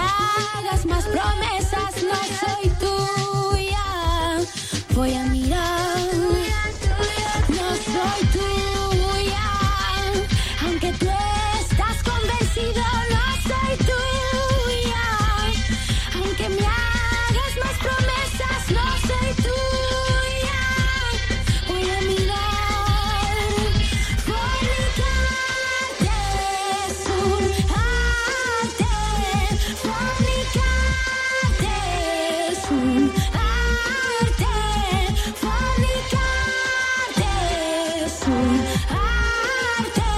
hagas más promesas, no soy tuya. Voy a mirar, no soy tuya. Aunque tú estás convencido, no soy tuya. Aunque me hagas más promesas, no soy tuya. Voy a mirar, fornicarte es un arte. Fornicarte es un arte. Fornicarte es un arte.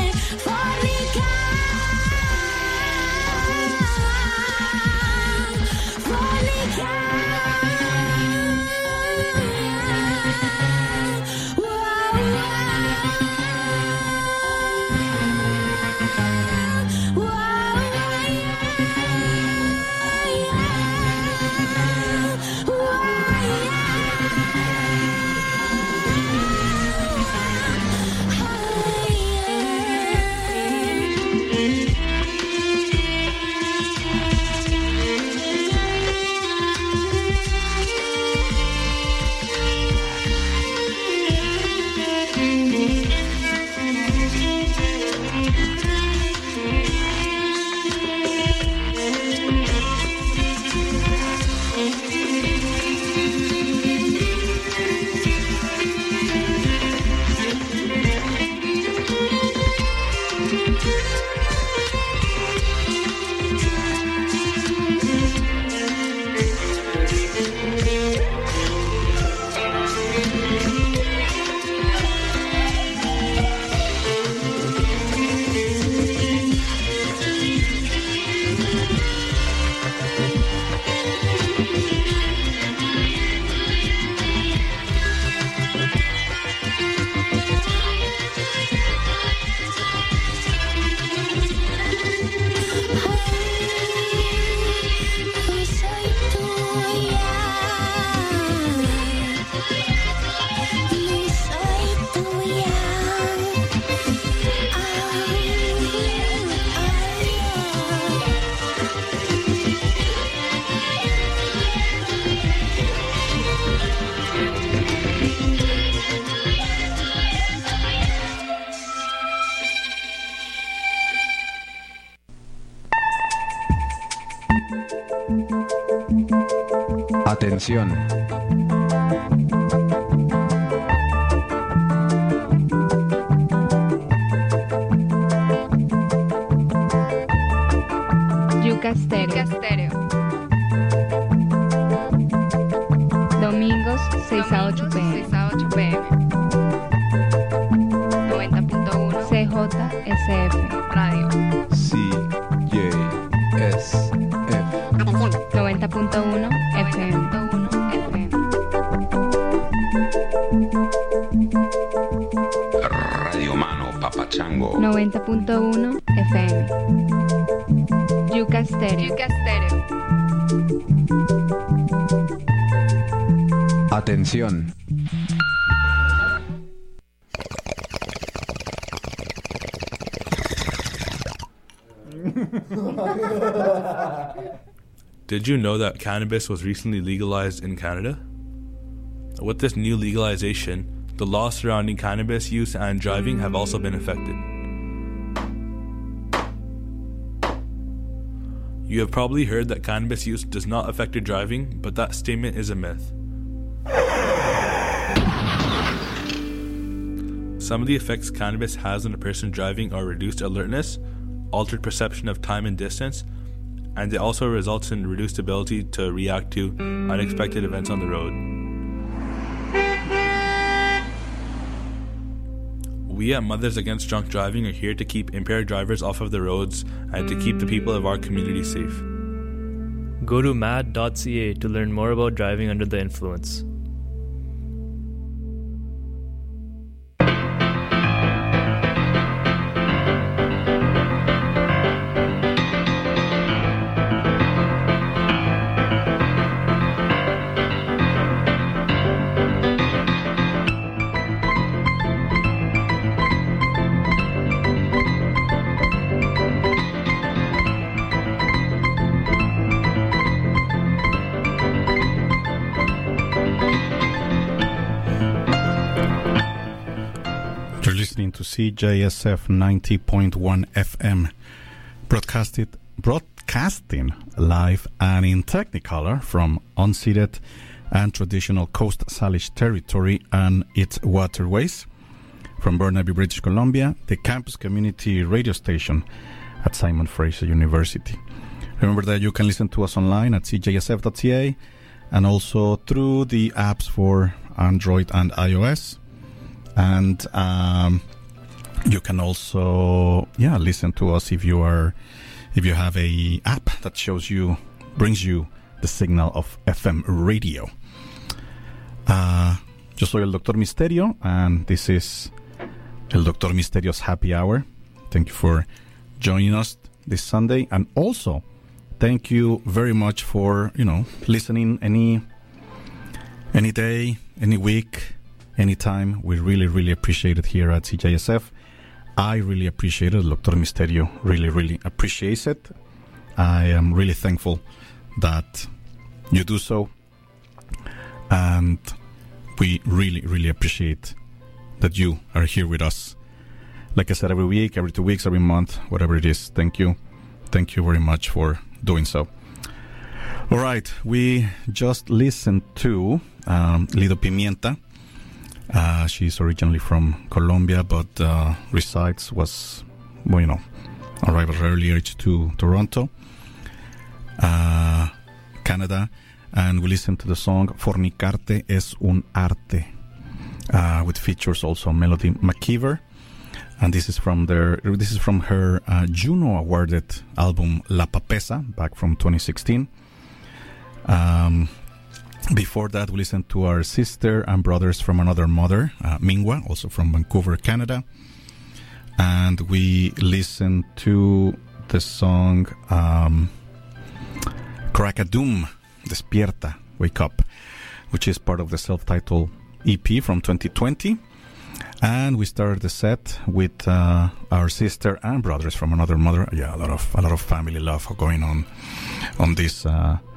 Atención. Yuca Stereo. Domingos 6 a 8 p.m. 90.1 CJSF Radio. CJSF. 90.1 FM. Radio Mano Papachango. 90.1 FM. Yuca Stereo. Atención. Did you know that cannabis was recently legalized in Canada? With this new legalization, the laws surrounding cannabis use and driving have also been affected. You have probably heard that cannabis use does not affect your driving, but that statement is a myth. Some of the effects cannabis has on a person driving are reduced alertness, altered perception of time and distance, and it also results in reduced ability to react to unexpected events on the road. We at Mothers Against Drunk Driving are here to keep impaired drivers off of the roads and to keep the people of our community safe. Go to mad.ca to learn more about driving under the influence. to CJSF 90.1 FM, broadcasting live and in Technicolor from unceded and traditional Coast Salish territory and its waterways. From Burnaby, British Columbia, the campus community radio station at Simon Fraser University. Remember that you can listen to us online at cjsf.ca and also through the apps for Android and iOS. And you can also listen to us if you have a app that brings you the signal of FM radio. Yo soy el Dr. Misterio, and this is el Dr. Misterio's Happy Hour. Thank you for joining us this Sunday, and also thank you very much for listening any day, any week, anytime. We really, really appreciate it here at CJSF. I really appreciate it. Dr. Misterio really, really appreciates it. I am really thankful that you do so. And we really, really appreciate that you are here with us. Like I said, every week, every 2 weeks, every month, whatever it is. Thank you. Thank you very much for doing so. All right. We just listened to Lido Pimienta. She's originally from Colombia, but arrived earlier to Toronto, Canada, and we listened to the song Fornicarte es un arte, with features also Melody McKeever, and this is from her Juno awarded album La Papesa back from 2016. Before that, we listened to our sister and brothers from another mother, Mingwa, also from Vancouver, Canada. And we listened to the song Crackadum, Despierta, Wake Up, which is part of the self-titled EP from 2020. And we started the set with our sister and brothers from another mother. Yeah, a lot of family love going on this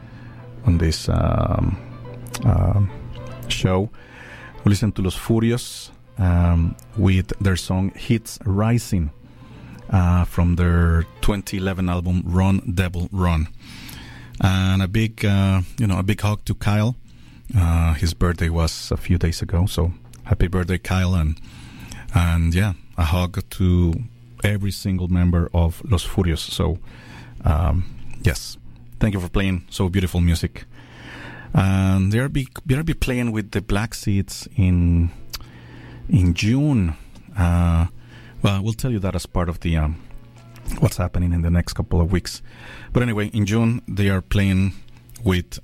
show. We listened to Los Furios with their song Hits Rising from their 2011 album Run Devil Run. And a big hug to Kyle. His birthday was a few days ago, so happy birthday, Kyle, and a hug to every single member of Los Furios. So yes, thank you for playing so beautiful music. And they'll be playing with the Black Seeds in June. Well, we'll tell you that as part of the what's happening in the next couple of weeks. But anyway, in June they are playing with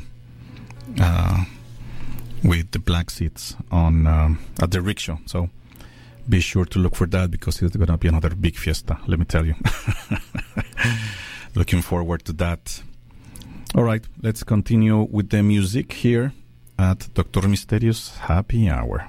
the Black Seeds on at the Rickshaw. So be sure to look for that, because it's going to be another big fiesta. Let me tell you. Looking forward to that. All right, let's continue with the music here at Dr. Misterio's Happy Hour.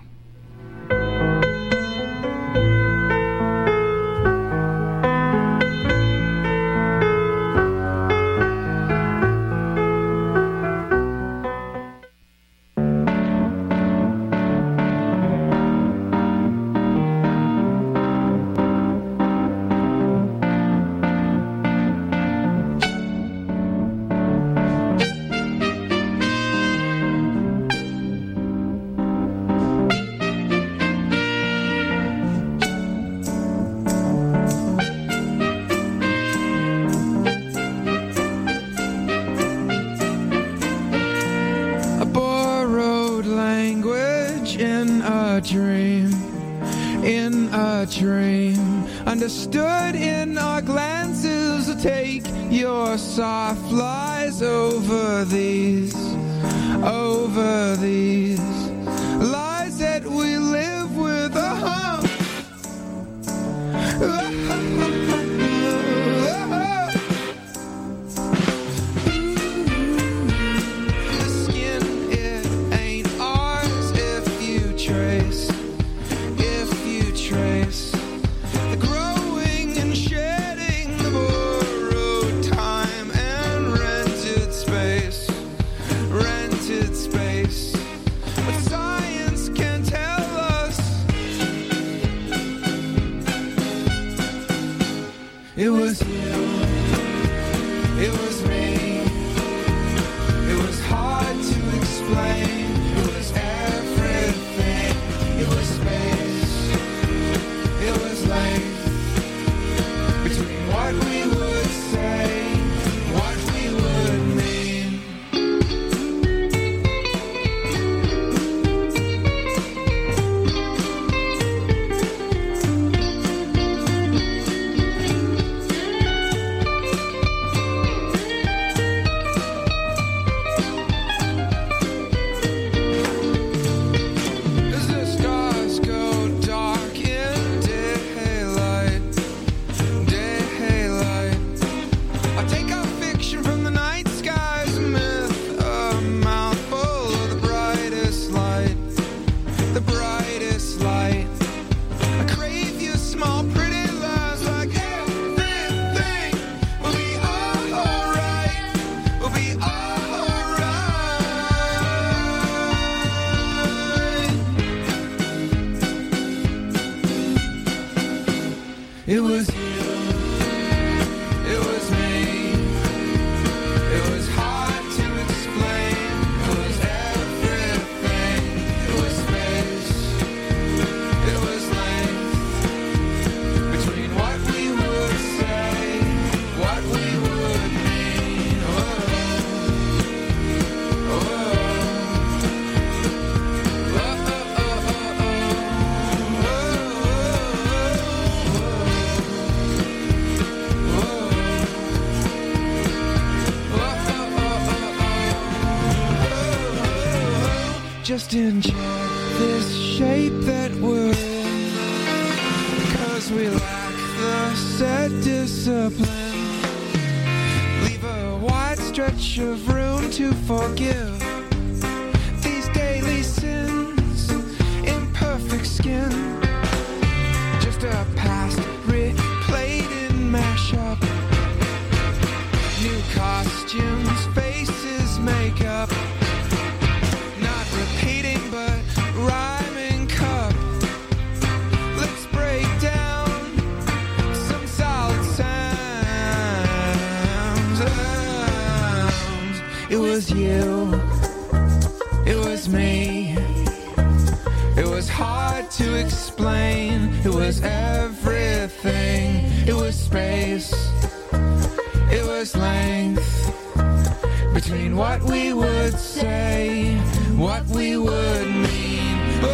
Understood in our glances, take your soft lies over these lies that we live with. The skin, it ain't ours if you trace the growing and shedding, the borrowed time and rented space. But science can tell us It was you. It was me. It was hard to explain. It was everything. It was space. It was length. Between what we would say, what we would mean. As the stars go dark in daylight, I take out fiction from the night skies, a myth, a mouthful of the brightest light, the brightest light. I crave your small, pretty lies, like everything will be alright, will be alright. It was you. It was me. It was hard to explain. It was everything. It was space. It was length. Between what we would say, what we would mean. Oh, oh, oh, just enjoy this shape that we're in, 'cause we lack the set discipline. Leave a wide stretch of room to forgive these daily sins, imperfect skin. Just a past replayed in mashup. New costumes, faces, makeup. Not repeating but rhyming cup. Let's break down some solid sounds. It was you. It was me. It was hard to explain. It was everything. It was space. It was length. Between what we would say, what we would mean. Oh,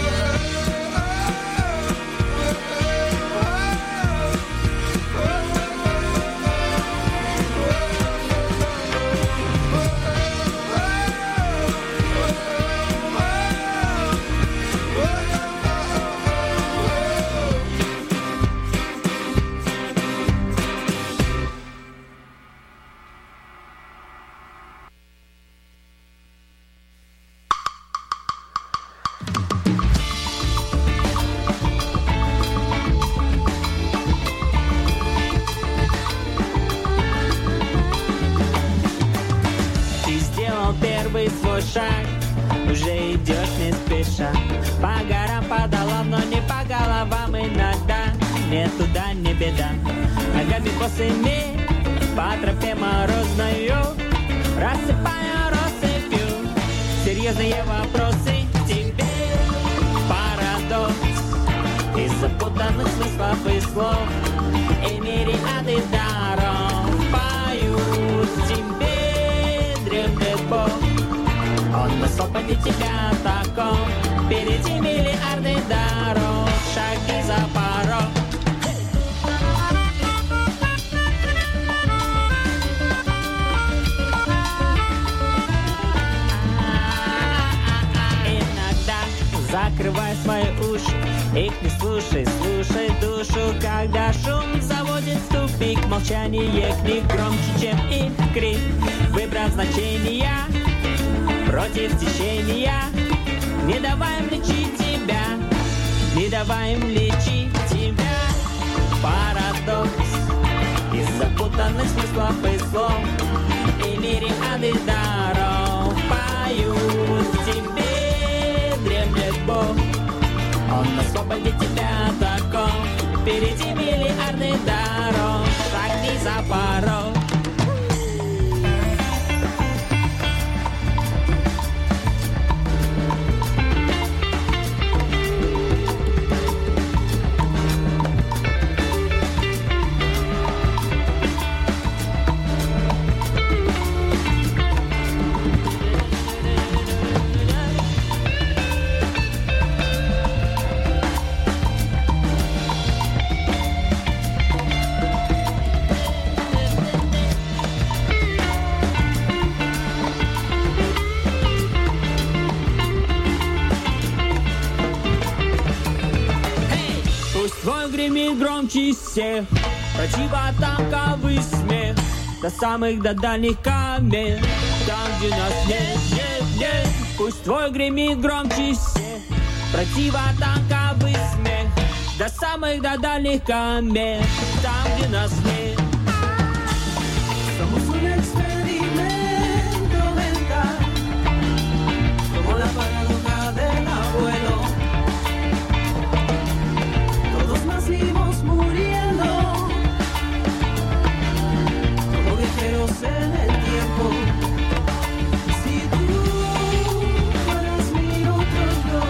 первый свой шаг, уже идешь не спеша. По горам, по долам, но не по головам иногда. Не туда, не беда. Ногами босыми по тропе морозною, рассыпая россыпью серьезные вопросы к тебе. Парадокс из запутанных смыслов и слов и мириады даров поют тебе. Дремлет Бог, Он высокоди тебя таком. Впереди миллиарды дорог, шаги за порог. Иногда закрывай свои уши, их не слушай, слушай душу. Когда шум заводит в тупик, молчание книг громче, чем их крик. Выбрав значения против течения, не давай им лечить тебя, не давай им лечить тебя. Парадокс из запутанных смыслов и слов и мириады даров поют тебе. Дремлет Бог, Он освободит тебя таком. Впереди миллиарды дорог, шаг громче всех, противотанковый смех до самых до дальних камер. Там, где нас нет, пусть твой гремит громче всех, противотанковый смех до самых до дальних камер. Там, где нас нет. Somos un experimento mental, como la paradoja del abuelo. Todos nacimos muriendo, como viajeros en el tiempo. Si tú fueras mi otro yo,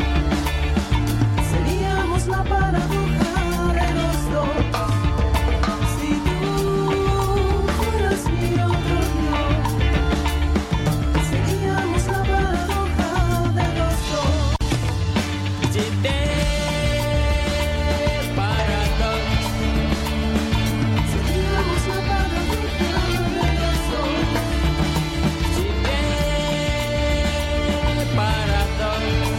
seríamos la paradoja de los dos. Si tú fueras mi otro yo, seríamos la paradoja de los dos. Тебе парадокс. Seríamos la paradoja de los dos. Тебе парадокс.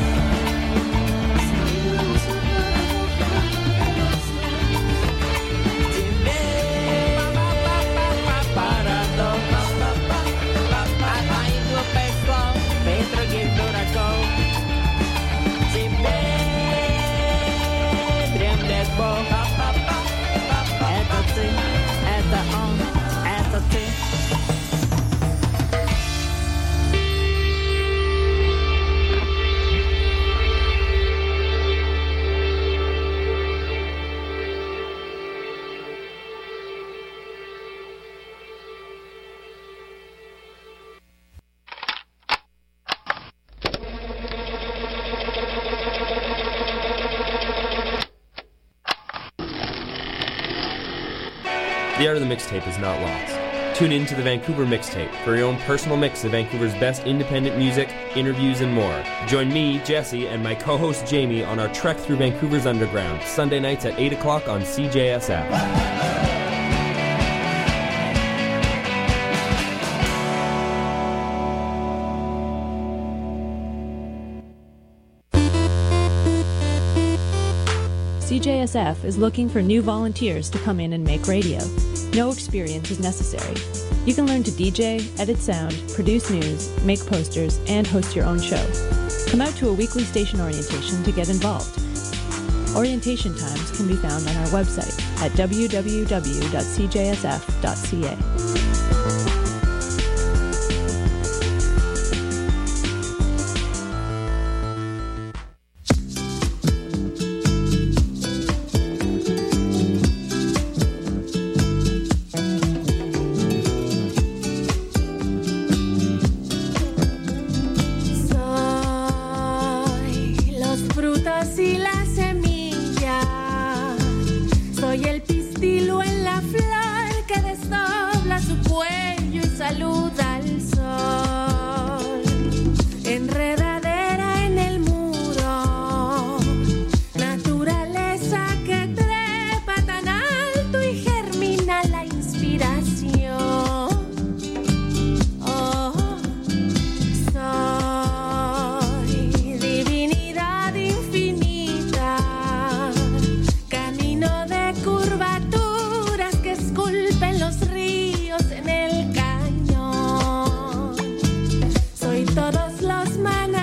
Seríamos la paradoja de los dos. Тебе парадокс. Айду пекло, Петрогиль дураков. Тебе дремлет Бог. Это ты, это он, это ты. The art of the mixtape is not lost. Tune in to the Vancouver Mixtape for your own personal mix of Vancouver's best independent music, interviews, and more. Join me, Jesse, and my co-host Jamie on our trek through Vancouver's underground, Sunday nights at 8 o'clock on CJSF. CJSF is looking for new volunteers to come in and make radio. No experience is necessary. You can learn to DJ, edit sound, produce news, make posters, and host your own show. Come out to a weekly station orientation to get involved. Orientation times can be found on our website at www.cjsf.ca. Soy los frutos y las semillas, soy el pistilo en la flor que desdobla su cuello y saluda al sol. Enredadera en el muro, naturaleza que trepa tan alto y germina la inspiración. Oh, soy divinidad infinita, camino de curvaturas que esculpen los ríos en el cañón. Soy todos los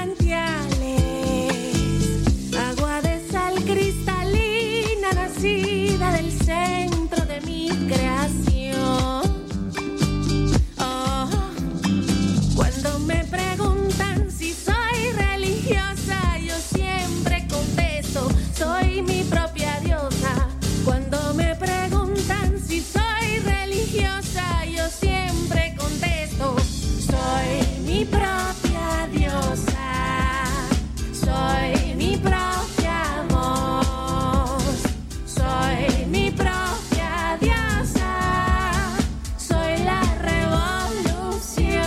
manantiales, agua de sal cristalina nacida del centro de mi creación. Oh, cuando me preguntan si soy religiosa, yo siempre contesto, soy mi propia diosa. Cuando me preguntan si soy religiosa, yo siempre contesto, soy mi propia diosa. Soy mi propia voz, soy mi propia diosa, soy la revolución.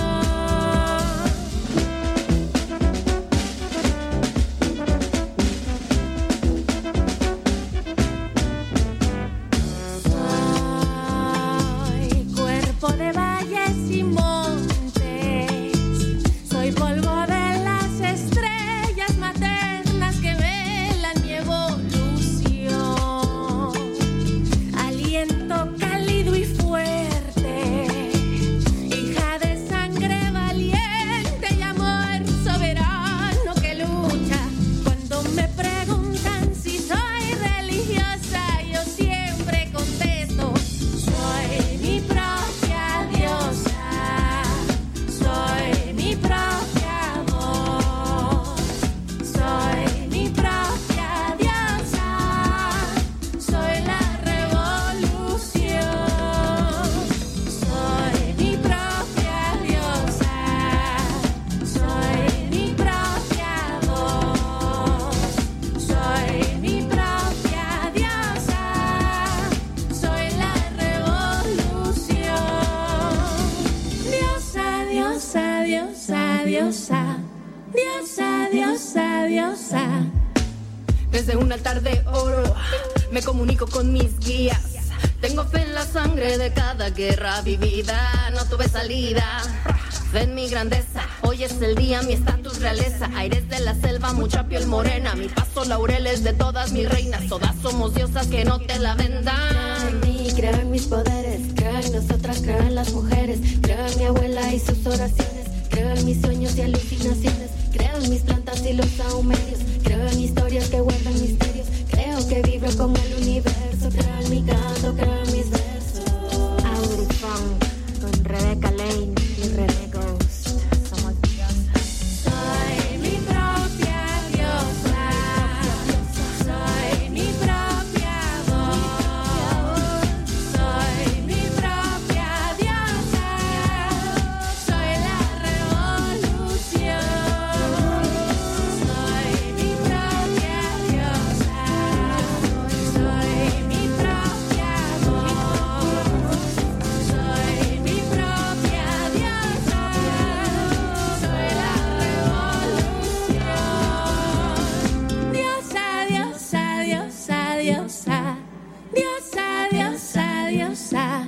Soy cuerpo de valles y montes, soy polvo de las estrellas maternas que velan mi evolución. Desde un altar de oro me comunico con mis guías. Tengo fe en la sangre de cada guerra vivida. No tuve salida, fe en mi grandeza. Hoy es el día, mi estatus realeza. Aires de la selva, mucha piel morena. Mi paso laureles de todas mis reinas. Todas somos diosas, que no te la vendan. Creo en mí, creo en mis poderes. Creo en nosotras, creo en las mujeres. Creo en mi abuela y sus oraciones. Creo en mis sueños y alucinaciones. Creo en mis plantas y los ahumerios. Creo en historias que guardan misterios. Creo que vibro con el universo. Creo en mi canto, creo en mis versos. Auri Funk con Rebecca Lane y René Ghost. Somos diosas. Soy mi propia diosa. Soy mi propia voz. Soy mi propia diosa. Soy la revolución. Soy mi propia diosa. Soy mi propia voz. Soy mi propia diosa. Soy la revolución. Diosa, diosa, diosa, diosa. Diosa, diosa, diosa.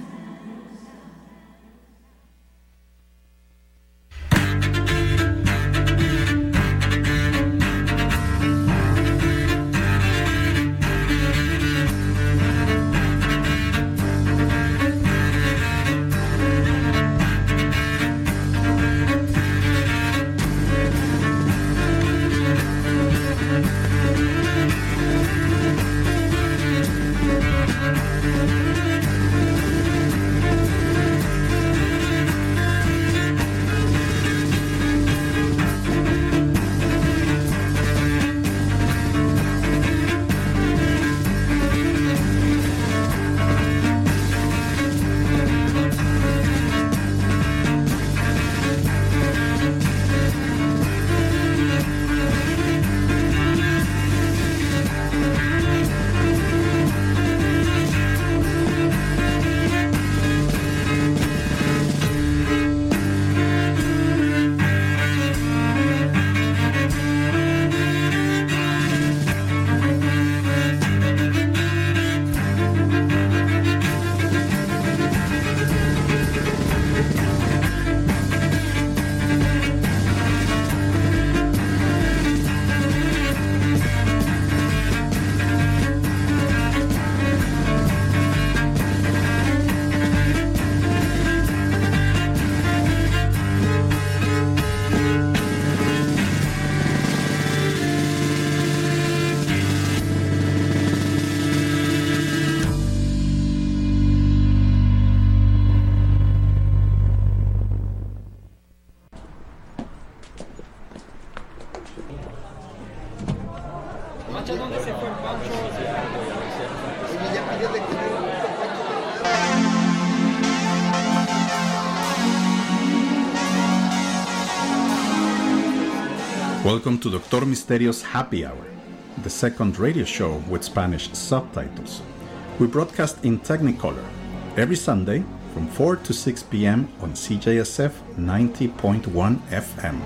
Welcome to Dr. Misterio's Happy Hour, the second radio show with Spanish subtitles. We broadcast in Technicolor every Sunday from 4 to 6 p.m. on CJSF 90.1 FM.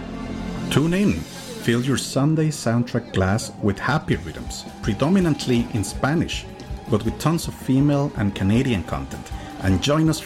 Tune in, fill your Sunday soundtrack glass with happy rhythms, predominantly in Spanish, but with tons of female and Canadian content, and join us